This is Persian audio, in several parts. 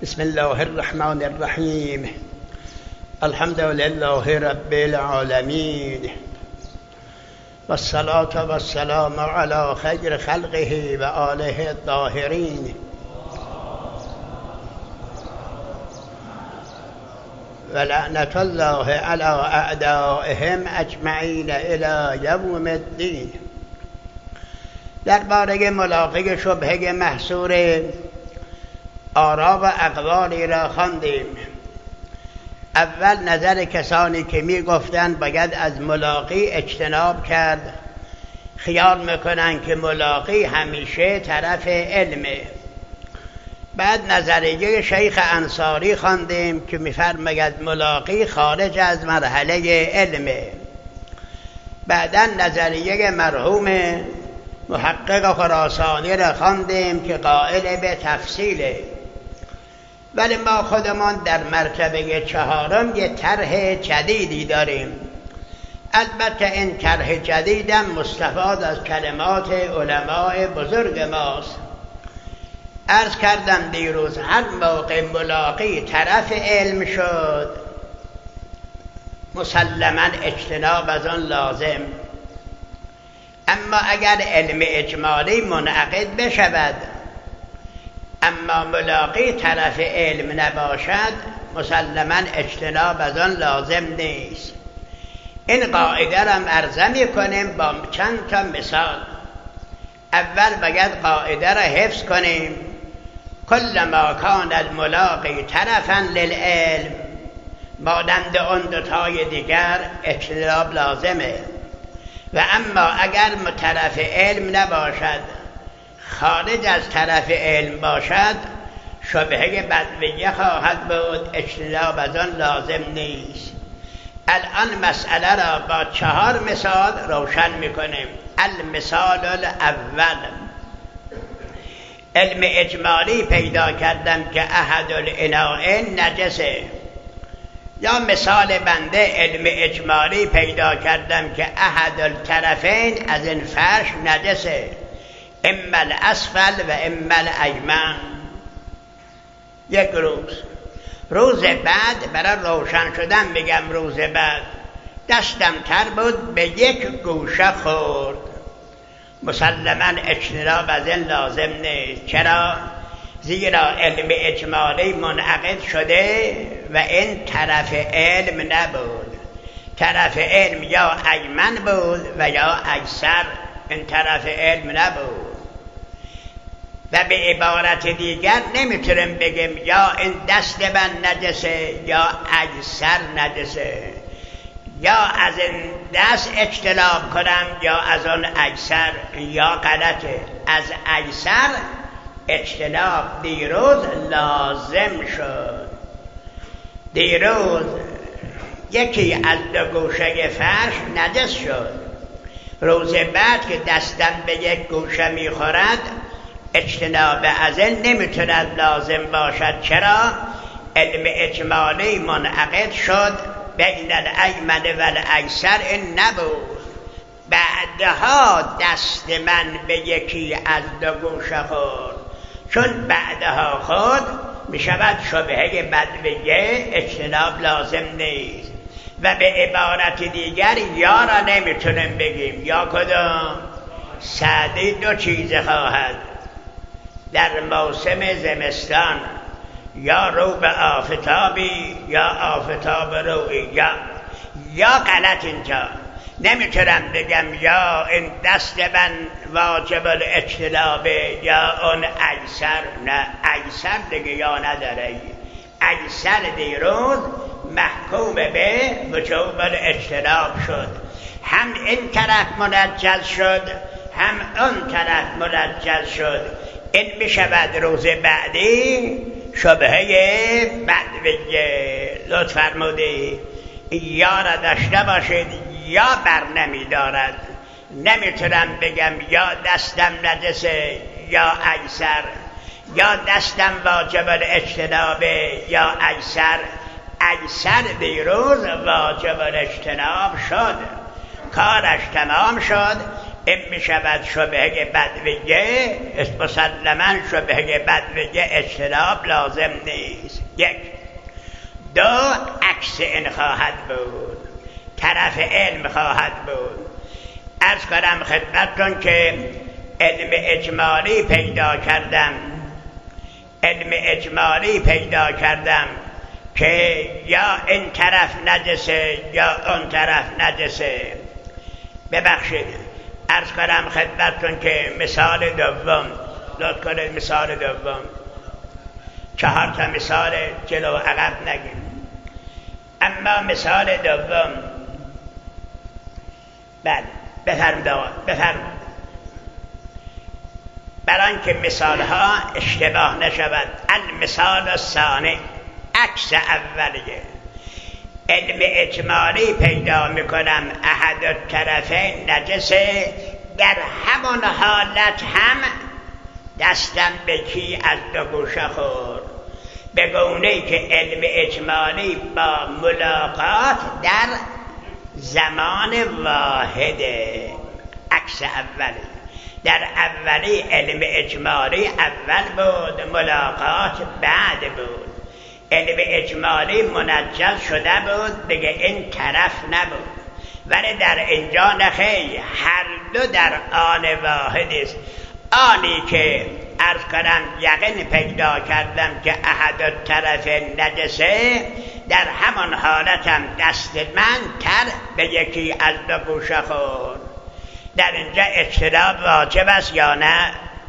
بسم الله الرحمن الرحیم. الحمد لله رب العالمین و الصلاة و السلام علی خیر خلقه و آله الطاهرین و لعنت الله علی اعدائهم اجمعین الی یوم الدین. درباره ملاقه شبهه محصور آرا و اقوالی را خواندیم. اول نظر کسانی که می گفتند باید از ملاقی اجتناب کرد، خیال میکنن که ملاقی همیشه طرف علمه. بعد نظریه شیخ انصاری خواندیم که میفرماید ملاقی خارج از مرحله علمه. بعدا نظریه مرحوم محقق خراسانی را خواندیم که قائل به تفصیله. ولی ما خودمان در مرتبه چهارم یه طرح جدیدی داریم. البته این طرح جدیدم مستفاد از کلمات علماء بزرگ ماست. عرض کردم دیروز هر موقع ملاقی طرف علم شد مسلما اجتناب از آن لازم. اما اگر علم اجمالی منعقد بشود اما ملاقی طرف علم نباشد مسلما اجتناب از آن لازم نیست. این قاعده را عرضه می‌کنیم با چند تا مثال. اول باید قاعده را حفظ کنیم: کل ما کان الملاقی طرفا للعلم، مانند اون دوتای دیگر اجتناب لازمه. و اما اگر طرف علم نباشد، خارج از طرف علم باشد، شبهه بدویه خواهد بود، اجتناب از آن لازم نیست. الان مسئله را با 4 مثال روشن میکنیم. المثال الاول: علم اجمالی پیدا کردم که احد الاناءین نجسه. یا مثال بنده: علم اجمالی پیدا کردم که احد الطرفین از این فرش نجسه، اما الاسفل و اما الایمن. یک روز بعد برای روشن شدن میگم روز بعد دستم تر بود، به یک گوشه خورد. مسلما اجتناب از این لازم نیست. چرا؟ زیرا علم اجمالی منعقد شده و این طرف علم نبود. طرف علم یا ایمن بود و یا ایسر، این طرف علم نبود. و به عبارت دیگر نمیتونیم بگیم یا این دست من نجسه یا ایسر نجسه، یا از این دست اجتناب کنم یا از اون ایسر، یا غلطه. از ایسر اجتناب دیروز لازم شد. دیروز یکی از دو گوشه فرش نجس شد. روز بعد که دستم به یک گوشه میخورد اجتناب از این نمیتوند لازم باشد. چرا؟ علم اجمالی منعقد شد بین الایمن و الایسر، این نبود. بعدها دست من به یکی از دو گوشه خورد. چون بعدها خود میشود شبهه بدویه، اجتناب لازم نیست. و به عبارت دیگر یا را نمیتونیم بگیم. یا کدام؟ سعدی 2 چیز خواهد در موسم زمستان: یا رو به آفتابی یا آفتاب روی. یا غلط اینجا نمیتونم بگم یا این دست من واجب الاجتنابه یا اون ایسر. نه، ایسر دیگه یا نداره. ایسر دیروز محکوم به وجوب الاجتناب شد. هم این طرف منجز شد هم اون طرف منجز شد. این میشود روز بعدی شبهه بدویه. لطف فرمودی یا را داشته باشید یا بر نمیدارد. نمیتونم بگم یا دستم نجسه یا ایسر، یا دستم واجب الاجتنابه یا ایسر. ایسر دیروز واجب الاجتناب شد، کارش تمام شد. این می شود شبهه بدویه، مسلما شبهه بدویه اجتناب لازم نیست. یک. دو، عکس این خواهد بود، طرف علم خواهد بود. عرض کنم خدمتتون که علم اجمالی پیدا کردم که یا این طرف نجسه یا اون طرف نجسه. ببخشید عرض کنم خدمتتون که مثال دوم، لطف کنید مثال دوم، 4 تا مثال جلو عقب نگیم. اما مثال دوم، بله بفرمایید. برای آنکه مثال ها اشتباه نشود، المثال الثانی، عکس اولیه. علم اجمالی پیدا میکنم احد الطرفین نجسه، در همان حالت هم دستم به کی از دو گوشه خورد، به گونه‌ای که علم اجمالی با ملاقات در زمان واحده. عکس اولی، در اولی علم اجمالی اول بود، ملاقات بعد بود. علم اجمالی منجز شده بود، دیگه این طرف نبود. ولی در اینجا نخیر، هر دو در آن واحد است. آنی که عرض کنم یقین پیدا کردم که احد الطرف نجسه، در همان حالتم دست من تر به یکی از دو گوشه خورد. در اینجا اجتناب واجب است یا نه؟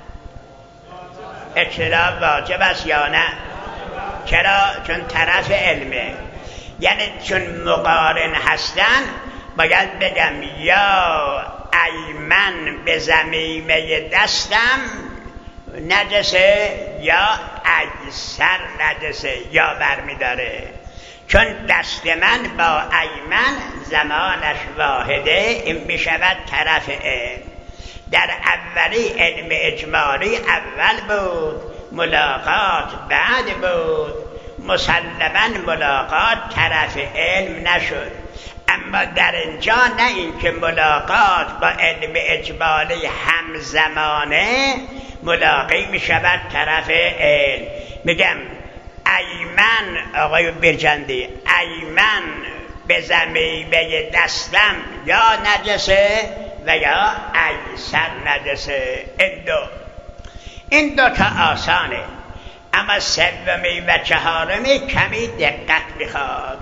اجتناب واجب است یا نه؟ چرا؟ چون طرف علمه، یعنی چون مقارن هستن باید بگم یا ایمن به ضمیمه دستم نجسه یا ایسر نجسه، یا برمیداره. چون دست من با ایمن زمانش واحده، این میشود طرف علم. در اولی علم اجمالی اول بود، ملاقات بعد بود. مسلما ملاقات طرف علم نشد. اما در اینجا نه این که ملاقات با علم اجمالی همزمانه، ملاقی می شود طرف علم. میگم ایمن، آقای برجندی، ایمن به ضمیمه دستم یا نجسه و یا ایسر نجسه. این دو تا آسانه، اما سومی و چهارمی کمی دقت میخواد.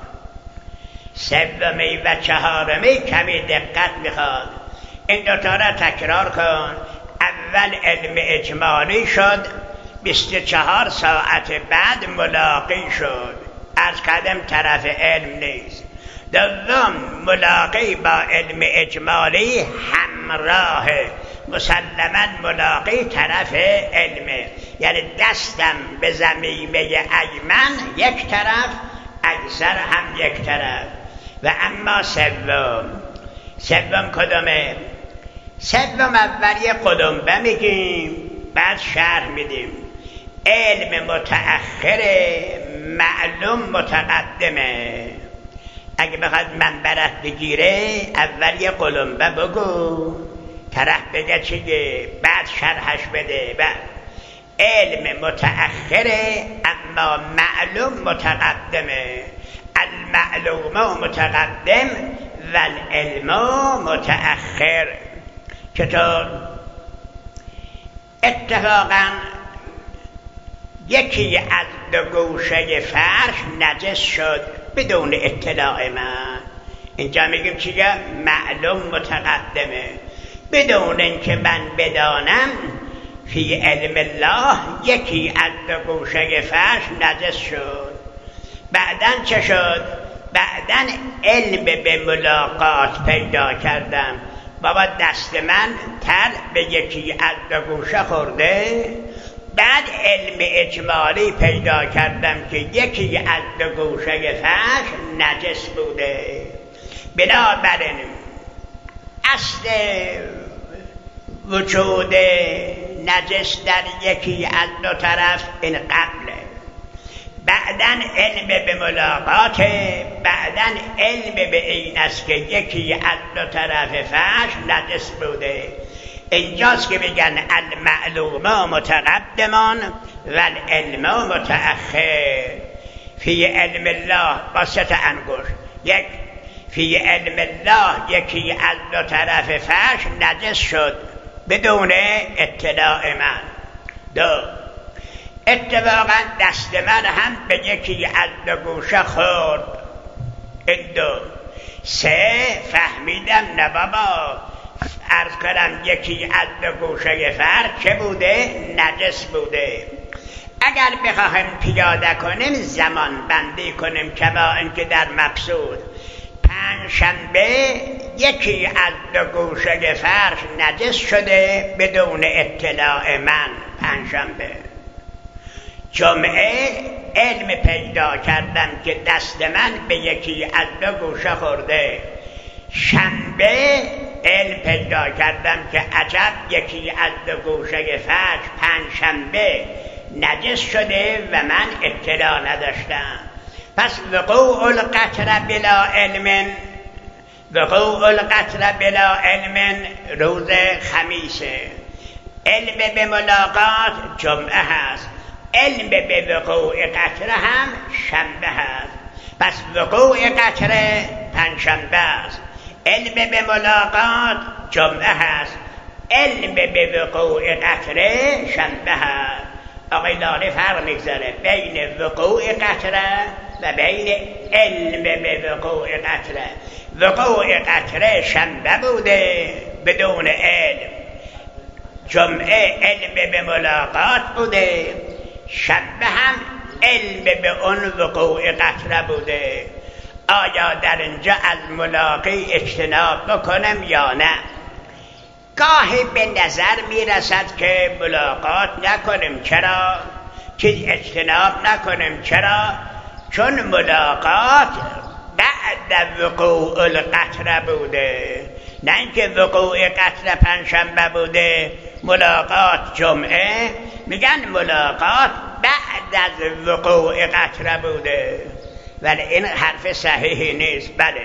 کمی دقت میخواد. این دو تا را تکرار کن. اول علم اجمالی شد، 24 ساعت بعد ملاقی شد. عرض کردم طرف علم نیست. دوم ملاقی با علم اجمالی همراه، مسلما ملاقی طرف علمه، یعنی دستم به ضمیمه ایمن یک طرف، ایسر هم یک طرف. و اما سوم کدومه؟ سوم اولی قدمبه میگیم، بعد شرح میدیم. علم متأخره، معلوم متقدمه. اگه بخواد منبرت بگیره اول یه قلمبه بگو، طرف بگه چیه، بعد شرحش بده. بعد علم متأخره اما معلوم متقدمه. المعلوم متقدم و العلم متأخر. چطور؟ اتفاقا یکی از دو گوشه فرش نجس شد بدون اطلاع من. اینجا میگیم چیه؟ معلوم متقدمه، بدون اینکه من بدانم. فی علم الله یکی از دو گوشه فرش نجس شد. بعدن چه شد؟ بعدن علم به ملاقات پیدا کردم. بابا دست من تر به یکی از دو گوشه خورده. بعد علم اجمالی پیدا کردم که یکی از دو گوشه فرش نجس بوده. بنابراین اصل وجود نجس در یکی از دو طرف این قبله. بعد بعدن علم به ملاقات، بعدن علم به این است که یکی از دو طرف فرش نجس بوده. اینجاست که میگن المعلوم متقدمان و العلم متأخر. فی علم الله با سه تا انگشت، یک فی علم الله یکی از دو طرف فرش نجس شد بدون اطلاع من. دو، اتفاقا دست من هم به یکی از دو گوشه خورد. این دو. سه، فهمیدم نه بابا، عرض کنم یکی از دو گوشه فرش چه بوده؟ نجس بوده. اگر بخواهم پیاده کنیم زمان بندی کنیم کما اینکه در مبسوط پنجشنبه یکی از دو گوشه فرش نجس شده بدون اطلاع من. پنجشنبه. جمعه علم پیدا کردم که دست من به یکی از دو گوشه خورده. شنبه علم پیدا کردم که عجب یکی از دو گوشه فرش پنجشنبه نجس شده و من اطلاع نداشتم. پس وقوع القطر بلا علم، وقوع القطر بلا علم روز خمیسه. علم به ملاقات جمعه هست، علم به وقوع قطره هم شنبه هست. پس وقوع قطره پنجشنبه است، علم به ملاقات جمعه هست، علم به وقوع قطره شنبه هست. آقای لاله فرق میگذاره بین وقوع قطره و بین علم به وقوع قطره. وقوع قطره شنبه بوده بدون علم، جمعه علم به ملاقات بوده، شنبه هم علم به اون وقوع قطره بوده. آیا در اینجا از ملاقی اجتناب بکنم یا نه؟ گاهی به نظر میرسد که ملاقات نکنیم. چرا؟ که اجتناب نکنیم. چرا؟ چون ملاقات بعد وقوع القطره بوده، نه اینکه وقوع قطره پنجشنبه بوده ملاقات جمعه. میگن ملاقات بعد از وقوع قطره بوده، ولی این حرف صحیحی نیست. بله،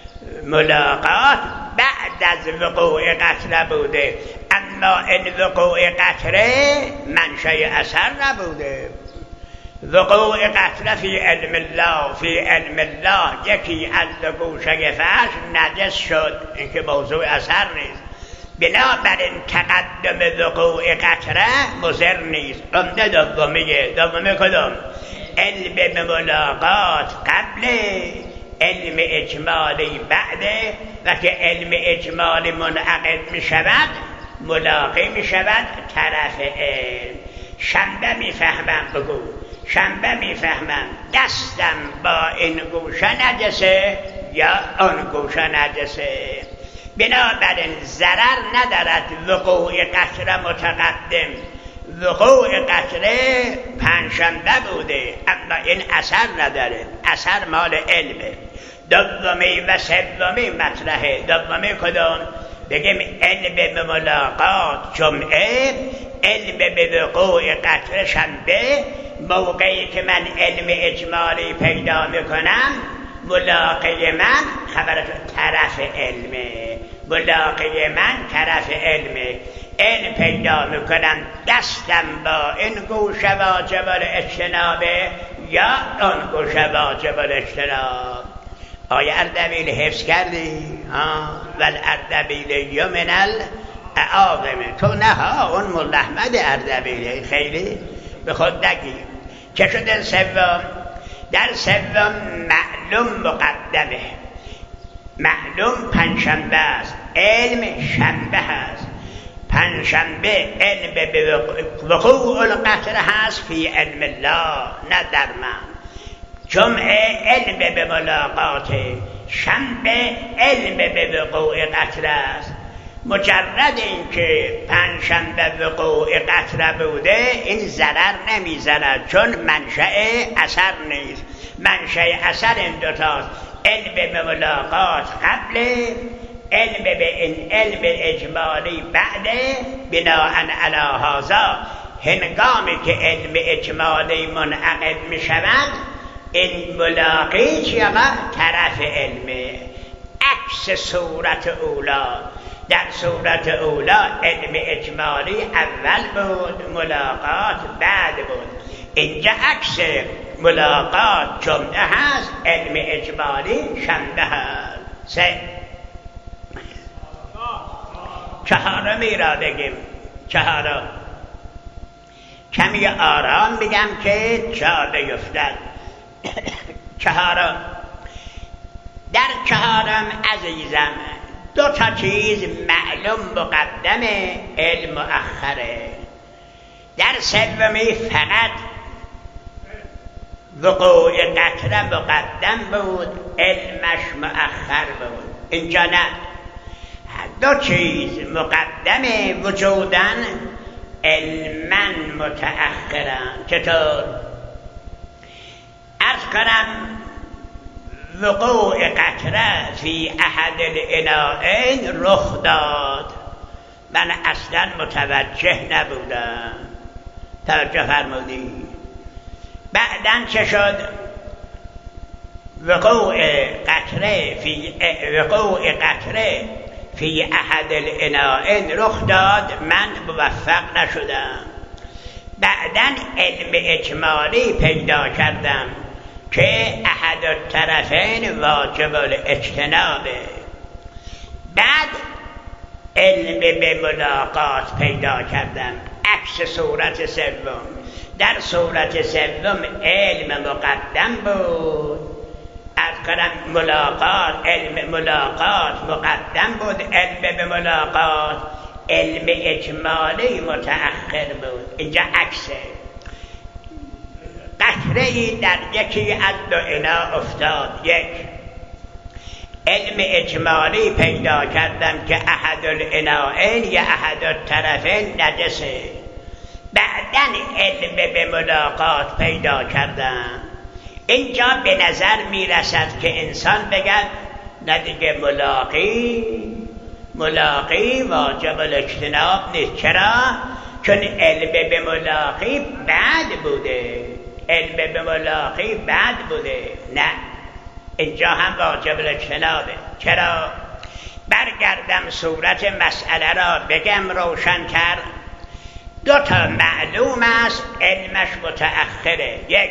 ملاقات بعد از وقوع قطره بوده، اما این وقوع قطره منشأ اثر نبوده. وقوع قطره فی علم الله، فی علم الله یکی از دو گوشه فرش نجس شد، این که موضوع اثر نیست. بنابراین تقدم وقوع قطره مضر نیست. عمده دومی کدوم؟ علم به ملاقات قبل، علم اجمالی بعده، و که علم اجمالی منعقد می شود ملاقی می شود طرف علم. شنبه می فهمم، بگو شنبه می فهمم دستم با این گوشه نجسه یا آن گوشه نجسه. بنابراین ضرر ندارد وقوع قطره متقدم. وقوع قطره پنجشنبه بوده، اما این اثر نداره، اثر مال علمه. دومی و سومی مطرحه. دومی کدوم؟ بگیم علم به ملاقات جمعه، علم به وقوع قطره شنبه. موقعی که من علم اجمالی پیدا میکنم ملاقی من خبرتون طرف علمه، ملاقی من طرف علمه. علم پیدا میکنم دستم با این گوشه واجب الاجتنابه یا اون گوشه واجب الاجتناب. آیا اردبیل حفظ کردی؟ والاردبیل یمن الاعاظم. تو نه ها، اون مولا احمد اردبیل خیلی به خود نگی. چه شده سوم؟ در سوم معلوم مقدمه. معلوم پنجشنبه است، علم شنبه است. پنجشنبه علم به وقوع القطره هست فی علم الله، نه در من. جمعه علم به ملاقات، شنبه علم به وقوع قطره است. مجرد این که پنجشنبه وقوع قطره بوده این ضرر نمیزند، چون منشأ اثر نیست. منشأ اثر این دوتاست، علم به ملاقات قبل، علم به این علم اجمالی بعد. بناء علی هذا هنگامی که علم اجمالی منعقد می شود این ملاقی چی آقا؟ طرف علمه، عکس صورت اولا. در صورت اولا علم اجمالی اول بود، ملاقات بعد بود. اینجا عکس ملاقات جمعه هست، علم اجمالی شنبه هست. چهارمی را بگیم. چهارم کمی آرام بگم که جا نیفتد. چهارم، در چهارم عزیزم دو تا چیز معلوم مقدم، علم مؤخره. در سومی فقط وقوع قطره مقدم بود، علمش مؤخر بود. اینجا نه، دو چیز مقدمه وجودن، علما متأخرن. چطور؟ عرض کنم وقوع قطره فی احد الاناءین رخ داد، من اصلا متوجه نبودم. توجه فرمودی؟ بعدن چه شد؟ وقوع قطره فی احد الاناءین رخ داد، من موفق نشدم. بعدن علم اجمالی پیدا کردم که احد الطرفین واجب الاجتنابه. بعد علم به ملاقات پیدا کردم، عکس صورت سوم. در صورت سوم علم مقدم بود، از کنم ملاقات، علم ملاقات مقدم بود، علم به ملاقات، علم اجمالی متأخر بود. اینجا عکسه. قطره‌ای در یکی از دو انا افتاد، یک علم اجمالی پیدا کردم که احد الاناءین یا احد الطرفین نجسه. بعدن علم به ملاقات پیدا کردم. اینجا به نظر میرسد که انسان بگد نه دیگه ملاقی واجب الاجتناب نیست. چرا؟ چون علم به ملاقی بعد بوده، علم به ملاقی بعد بوده. نه، اینجا هم واجب الاجتنابه. چرا؟ برگردم صورت مسئله را بگم روشن‌تر. دو تا معلوم است علمش متأخره. یک،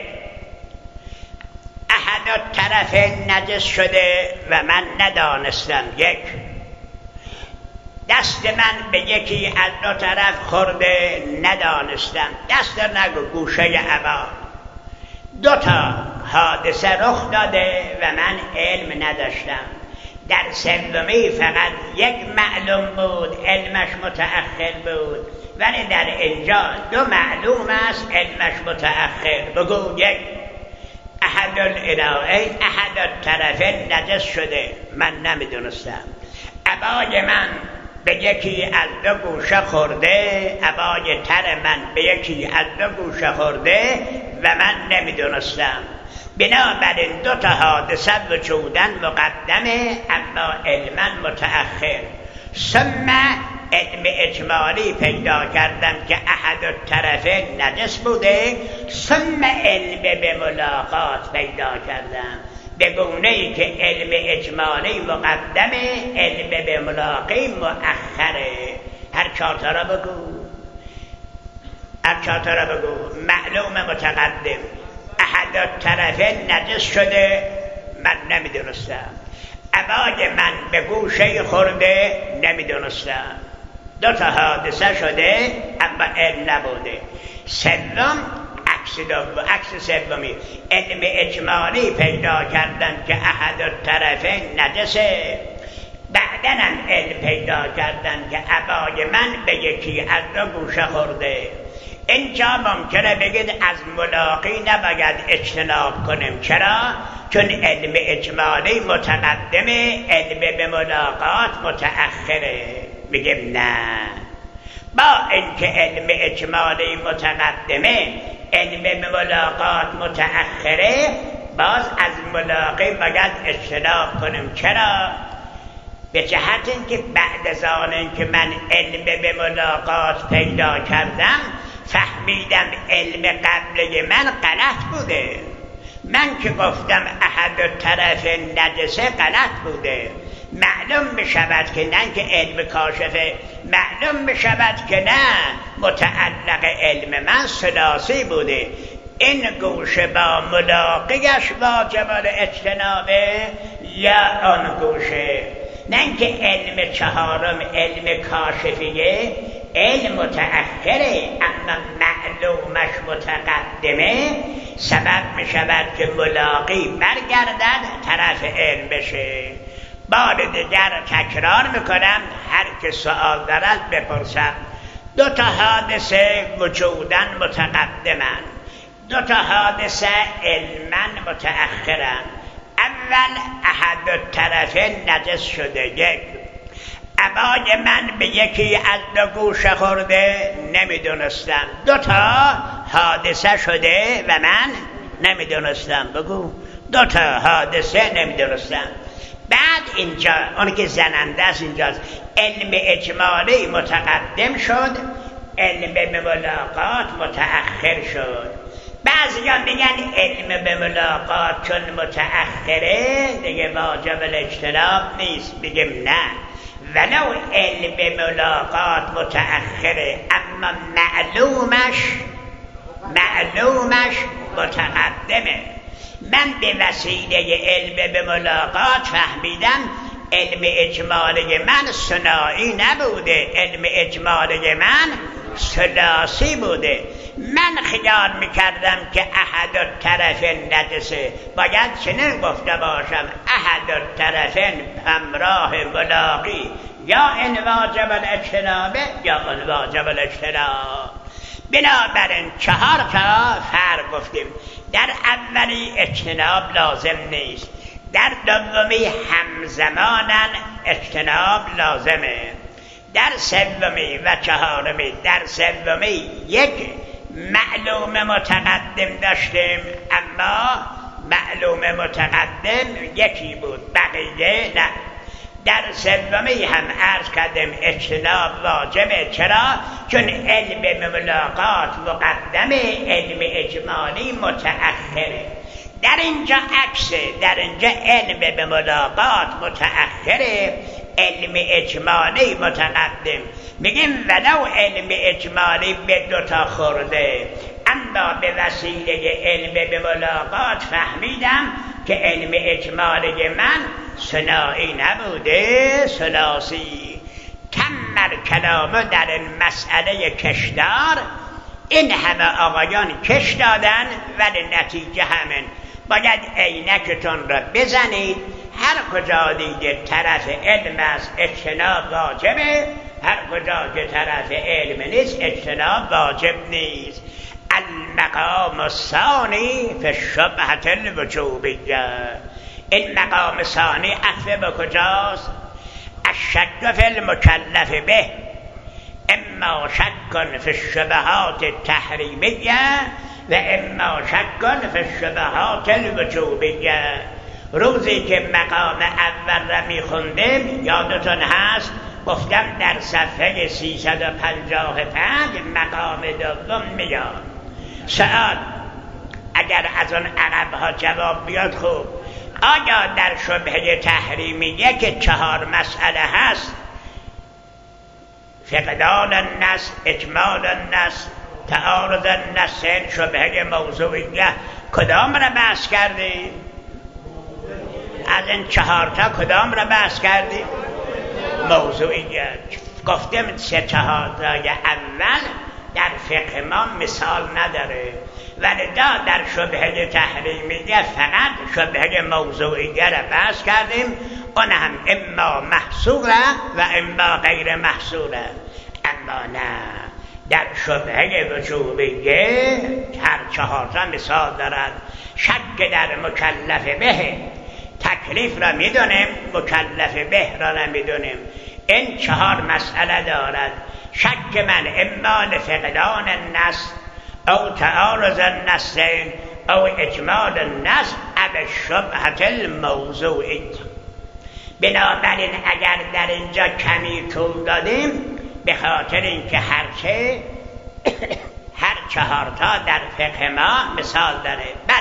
احد الطرف نجس شده و من ندانستم. یک، دست من به یکی از دو طرف خورده ندانستم. دست نگو، گوشه عبا. دو تا حادثه رخ داده و من علم نداشتم. در سومی فقط یک معلوم بود، علمش متأخر بود. ولی در اینجا دو معلوم است، علمش متأخر. بگو یک، احد الاناءین احد الطرفین نجس شده، من نمیدونستم. عبای من به یکی از دو گوشه خورده، عبای تر من به یکی از دو گوشه خورده و من نمیدونستم. بنابراین دو تا حادثه وجودن مقدمه اما علما متأخر. ثم علم اجمالی پیدا کردم که احد الطرفین نجس بوده. ثم علم به ملاقات پیدا کردم، به گونه‌ای که علم اجمالی مقدمه، علم به ملاقی مؤخره. هر چهار تا را بگو. معلوم متقدم، احد الطرفین نجس شده، من نمیدونستم. عبای من به گوشه خورده، نمیدونستم. دو تا حادثه شده اما علم نبوده. سوم عکس سومی، علم اجمالی پیدا کردم که احد الطرفین نجسه. بعدنم علم پیدا کردم که عبای من به یکی از دو گوشه خورده. اینجا ممکنه بگید از ملاقی نباید اجتناب کنیم. چرا؟ چون علم اجمالی متقدمه، علم به ملاقات متأخره. میگیم نه، با اینکه علم اجمالی متقدمه، علم به ملاقات متأخره، باز از ملاقی باید اجتناب کنیم. چرا؟ به جهت اینکه بعد از آن که من علم به ملاقات پیدا کردم فهمیدم علم قبله من غلط بوده. من که گفتم احد الطرف نجسه غلط بوده. معلوم بشود که نه که علم کاشفه، معلوم بشود که نه متعلق علم من ثلاثی بوده. این گوشه با ملاقیش واجب الاجتنابه یا آن گوشه، نه که علم چهارم علم کاشفیه، علم متأخره اما معلومش متقدمه، سبب می شود که ملاقی برگردد طرف علم بشه. بار دیگر تکرار میکنم، هر که سوال دارد بپرسد. دو تا حادثه وجودن متقدمن، دو تا حادثه علما متأخرن. اول احد الطرف نجس شده. یک، عبای من به یکی از دو گوشه خورده، نمیدونستم. دو تا حادثه شده و من نمیدونستم. بگو دو تا حادثه نمیدونستم. بعد اینجا اون که زننده است اینجاست، علم اجمالی متقدم شد، علم به ملاقات متأخر شد. بعضیان میگن علم به ملاقات چون متأخره دیگه واجب الاجتناب نیست. بگیم نه، ولو علم به ملاقات متأخره اما معلومش متقدمه. من به وسیله علم به ملاقات فهمیدم علم اجمالی من ثنایی نبوده، علم اجمالی من ثلاثی بوده. من خیال میکردم که احد الطرف نجسه، باید چنین گفته باشم احد الطرف همراه ملاقی، یا ان واجب الاجتنابه یا ان واجب الاجتناب. بنابراین چهار تا فرق گفتیم. در اولی اجتناب لازم نیست، در دومی همزمانن اجتناب لازمه، در سومی و چهارمی. در سومی یک معلوم متقدم داشتیم، اما معلوم متقدم یکی بود، بقیه نه. در سومی هم عرض کردیم اجتناب واجبه. چرا؟ چون علم به ملاقات مقدمه، علم اجمالی متأخره. در اینجا عکسه، در اینجا علم به ملاقات متأخره، علم اجمالی متقدم. میگیم ولو علم اجمالی به دوتا خورده، اما به وسیله علم به ملاقات فهمیدم که علم اجمالی من ثنایی نبوده، ثلاثی. کمر کلامه در این مسئله کشدار. این همه آقایان کش دادن ولی نتیجه همین. باید عینکتون را بزنید، هر کجا دیگه طرف علم است اجتناب واجبه، هر کجا که طرف علم نیست اجتناب واجب نیست. المقام الثانی فی الشبهة الوجوبیه. این مقام ثانی عطف به کجاست؟ الشک فی المکلف به، اما شک فی الشبهات التحریمیه و اما شک فی الشبهات الوجوبیه. روزی که مقام اول را میخوندیم یادتون هست، گفتم در صفحه 355 مقام دوم میاد. سوال اگر از اون عقبها جواب بیاد خوب. آیا در شبهه تحریمیه که 4 مسئله هست، فقدان النص، اجمال النص، تعارض النص، شبهه موضوعیه، کدام را بحث کردیم؟ از این 4 تا کدام را بحث کردیم؟ موضوعیت. گفتم 3 تای اول در فقه ما مثال نداره، ولی در شبهه تحریمیه فقط شبهه موضوعیه را بحث کردیم. اون هم اما محصوره و اما غیر محصوره. اما نه، در شبهه وجوبیه هر 4 تا مثال دارد. شک در مکلف به، تکلیف را میدونیم، مکلف به را نمیدونیم. این 4 مسئله دارد. شک من اما لفقدان النص او تعارض النصین او اجمال النص او الشبهة الموضوعی. بنابراین اگر در اینجا کمی طول دادیم به خاطر اینکه هر 4 تا در فقه ما مثال داره. بله،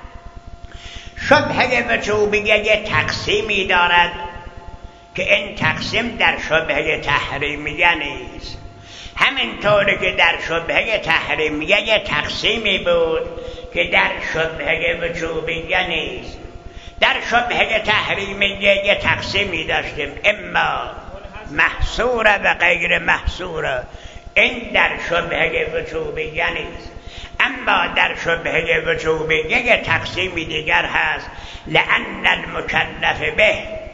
شبهه وجوبیه یه تقسیمی دارد که این تقسیم در شبهه تحریمیه نیست. همینطوری که در شبهه تحریمیه یه تقسیمی بود که در شبهه وجوبیه نیست. در شبهه تحریمیه یه تقسیمی داشتیم، اما محصوره و غیر محصوره. این در شبهه وجوبیه نیست. اما در شبهه وجوبیه یه تقسیمی دیگر هست، لأن المکلف به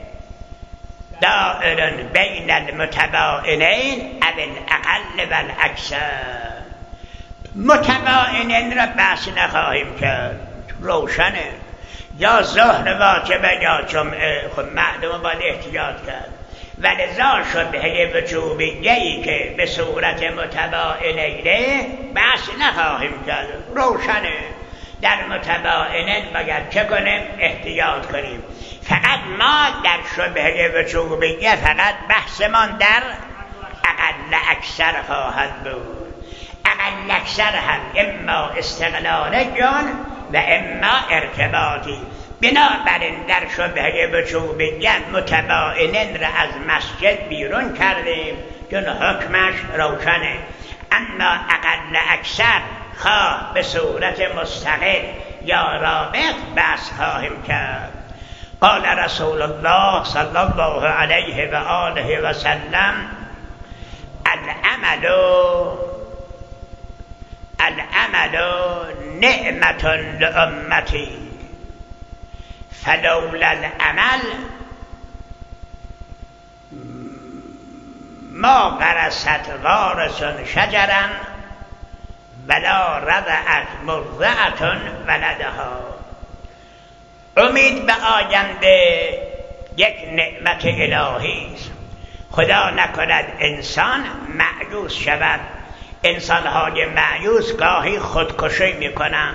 دائر بین المتباینین او الاقل و الاکثر. متباینین را بحث نخواهیم کرد، روشنه، یا ظهر واجبه یا جمعه، خب معلومه باید احتیاط کرد. ولذا شبهه وجوبیه‌ای که به صورت متباینینه بحث نخواهیم کرد، روشنه. در متباینین باید چه کنیم؟ احتیاط کنیم. فقط ما در شبهه وجوبیه فقط بحثمان در اقل اکثر خواهد بود. اقل اکثر هم اما استقلالی و اما ارتباطی. بنابراین در شبهه وجوبیه متباینین را از مسجد بیرون کردیم چون حکمش روشنه. اما اقل اکثر خواه به صورت مستقل یا رابط بحث خواهیم کرد. قال رسول الله صلی الله علیه و آله و سلم العمل نعمت لامتی فلولا العمل ما غرست غارس شجرا ولا رضعت مرضعة ولدها. امید به آینده یک نعمت الهی است. خدا نکند انسان مأیوس شود. انسان‌های مأیوس گاهی خودکشی میکنند.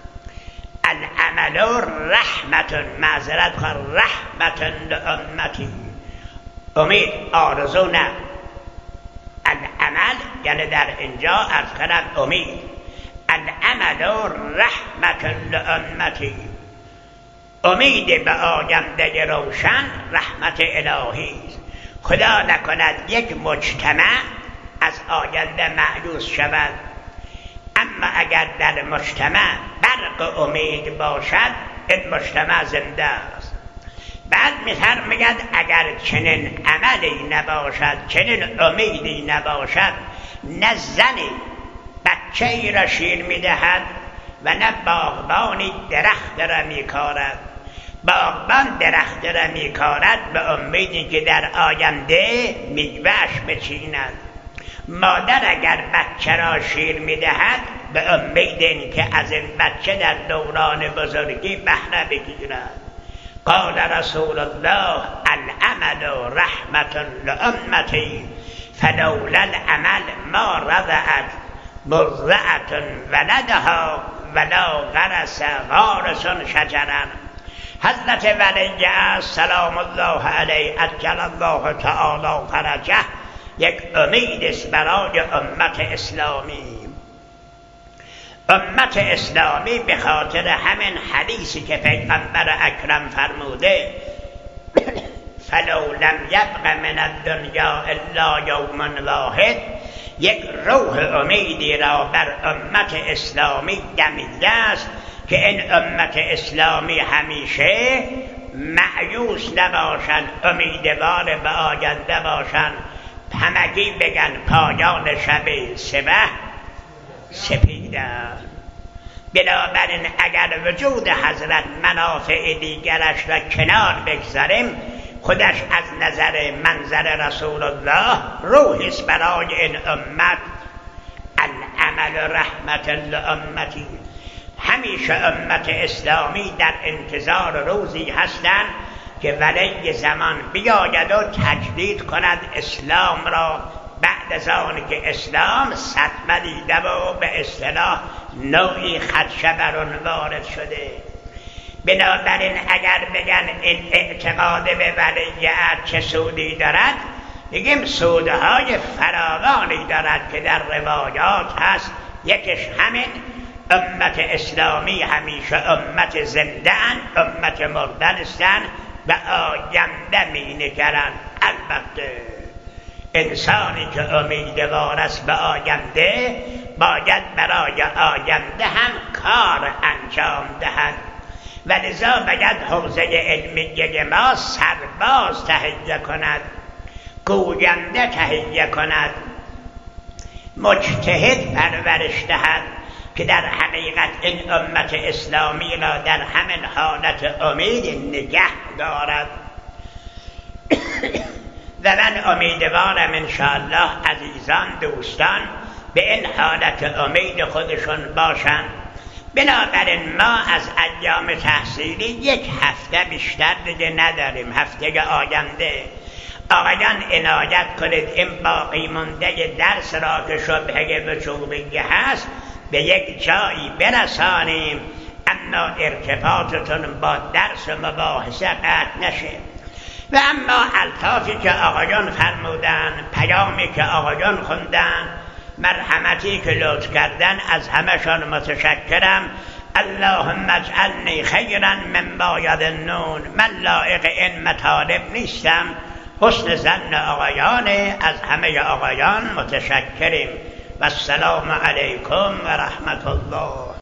العمل رحمت، معذرت کن، رحمت لامتی. امید، آرزو نه. العمل یعنی در اینجا عرض کردم امید. العمل رحمت لامتی، امید به آینده روشن رحمت الهی است. خدا نکند یک مجتمع از آینده مأیوس شود. اما اگر در مجتمع برق امید باشد، این مجتمع زنده است. بعد میگد اگر چنین عملی نباشد، چنین امیدی نباشد، نه زنی بچه ای را شیر میدهد و نه باغبانی درخت را میکارد. باغبان درخت را میکارد به امیدی که در آینده میوه‌اش بچیند. مادر اگر بچه را شیر میدهد به امید این که از این بچه در دوران بزرگی بهره بگیرد. قال رسول الله العمل رحمت لامتی فلولا العمل ما رضعت مرضعة ولدها ولا غرس غارس شجرا. حضرت ولی سلام الله علیه عجل الله تعالی فرجه یک امید است برای امت اسلامی. امت اسلامی به خاطر همین حدیثی که پیغمبر اکرم فرموده فلو لم یبق من الدنیا الا یوم واحد، یک روح امیدی را بر امت اسلامی دمیده است که این امت اسلامی همیشه مأیوس نباشند، امیدوار به آینده باشند. همگی بگن پایان شب سبه سپیده. بنابراین اگر وجود حضرت منافع دیگرش را کنار بگذاریم، خودش از نظر منظر رسول الله روحی است برای این امت. العمل رحمت لامتی. همیشه امت اسلامی در انتظار روزی هستند که ولی زمان بیاید و تجدید کند اسلام را، بعد از آن که اسلام صدمه دیده و به اصطلاح نوعی خدشه بر آن وارد شده. بنابراین اگر بگن این اعتقاد به ولیعهد چه سودی دارد، بگیم سودهای فراوانی دارد که در روایات هست. یکیش همین امت اسلامی همیشه امت زنده‌اند، امت مردنستند و آینده می‌نگرند. البته انسانی که امیدوار است به آینده باید برای آینده هم کار انجام دهد و لذا باید حوزه علمیه ما سرباز تهیه کند، گوینده تهیه کند، مجتهد پرورش دهد که در حقیقت این امت اسلامی را در همین حالت امید نگه دارد. و من امیدوارم انشاءالله عزیزان دوستان به این حالت امید خودشون باشند. بنابراین ما از ایام تحصیلی یک هفته بیشتر دیگه نداریم. هفته آینده آقایان عنایت کنید این باقی مونده درس را که شبهه وجوبیه هست به یک جایی برسانیم، اما ارتباطتون با درس و مباحثه قطع نشه. و اما الطافی که آقایان فرمودن، پیامی که آقایان خوندن، مرحمتی که لطف کردن، از همشان متشکرم. اللهم اجعلنی خیرا مما یظنون. من لایق این مطالب نیستم. حسن ظن آقایان، از همه آقایان متشکریم. و السلام علیکم و رحمت الله.